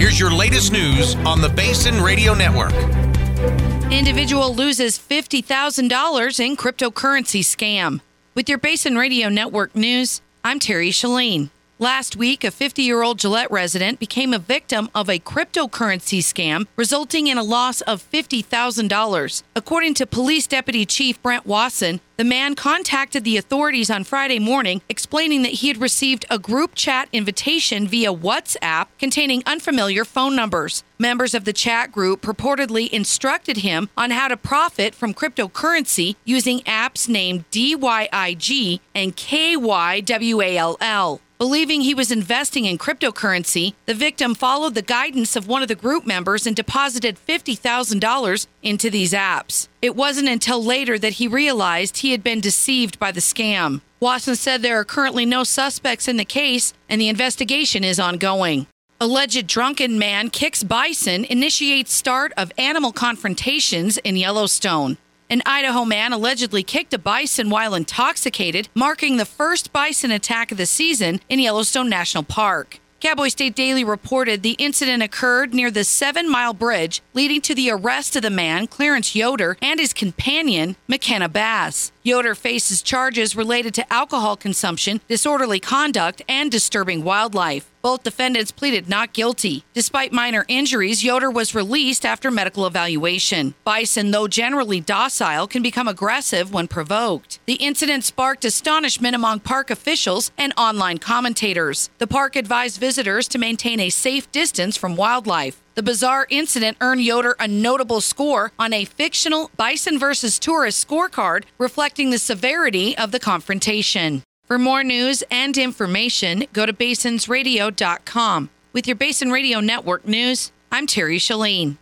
Here's your latest news on the Basin Radio Network. Individual loses $50,000 in cryptocurrency scam. With your Basin Radio Network news, I'm Terry Shalene. Last week, a 50-year-old Gillette resident became a victim of a cryptocurrency scam, resulting in a loss of $50,000. According to Police Deputy Chief Brent Wasson, the man contacted the authorities on Friday morning, explaining that he had received a group chat invitation via WhatsApp containing unfamiliar phone numbers. Members of the chat group purportedly instructed him on how to profit from cryptocurrency using apps named DYIG and KYWALL. Believing he was investing in cryptocurrency, the victim followed the guidance of one of the group members and deposited $50,000 into these apps. It wasn't until later that he realized he had been deceived by the scam. Wasson said there are currently no suspects in the case and the investigation is ongoing. Alleged drunken man kicks bison, initiates start of animal confrontations in Yellowstone. An Idaho man allegedly kicked a bison while intoxicated, marking the first bison attack of the season in Yellowstone National Park. Cowboy State Daily reported the incident occurred near the 7-mile bridge, leading to the arrest of the man, Clarence Yoder, and his companion, McKenna Bass. Yoder faces charges related to alcohol consumption, disorderly conduct, and disturbing wildlife. Both defendants pleaded not guilty. Despite minor injuries, Yoder was released after medical evaluation. Bison, though generally docile, can become aggressive when provoked. The incident sparked astonishment among park officials and online commentators. The park advised visitors to maintain a safe distance from wildlife. The bizarre incident earned Yoder a notable score on a fictional Bison versus Tourist scorecard, reflecting the severity of the confrontation. For more news and information, go to basinsradio.com. With your Basin Radio Network news, I'm Terry Shalene.